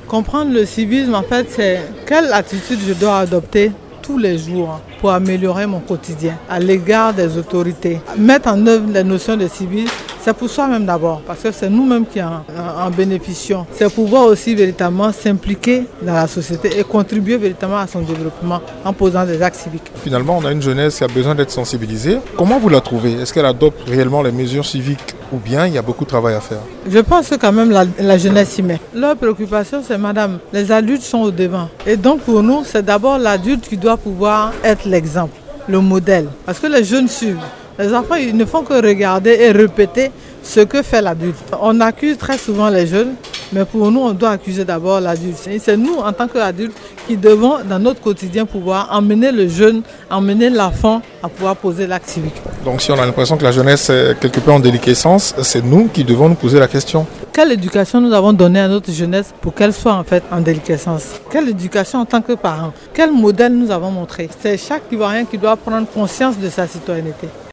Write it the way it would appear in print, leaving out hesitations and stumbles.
Comprendre le civisme, en fait, c'est quelle attitude je dois adopter tous les jours pour améliorer mon quotidien à l'égard des autorités. Mettre en œuvre les notions de civisme, c'est pour soi-même d'abord, parce que c'est nous-mêmes qui en bénéficions. C'est pouvoir aussi véritablement s'impliquer dans la société et contribuer véritablement à son développement en posant des actes civiques. Finalement, on a une jeunesse qui a besoin d'être sensibilisée. Comment vous la trouvez? Est-ce qu'elle adopte réellement les mesures civiques ou bien il y a beaucoup de travail à faire? Je pense que quand même la jeunesse y met. Leur préoccupation, c'est madame, les adultes sont au devant. Et donc pour nous, c'est d'abord l'adulte qui doit pouvoir être l'exemple, le modèle. Parce que les jeunes suivent. Les enfants, ils ne font que regarder et répéter ce que fait l'adulte. On accuse très souvent les jeunes, mais pour nous, on doit accuser d'abord l'adulte. Et c'est nous, en tant qu'adultes, qui devons, dans notre quotidien, pouvoir emmener le jeune, emmener l'enfant à pouvoir poser l'acte civique. Donc si on a l'impression que la jeunesse est quelque peu en déliquescence, c'est nous qui devons nous poser la question. Quelle éducation nous avons donnée à notre jeunesse pour qu'elle soit en fait en déliquescence? Quelle éducation en tant que parents? Quel modèle nous avons montré? C'est chaque Ivoirien qui doit prendre conscience de sa citoyenneté.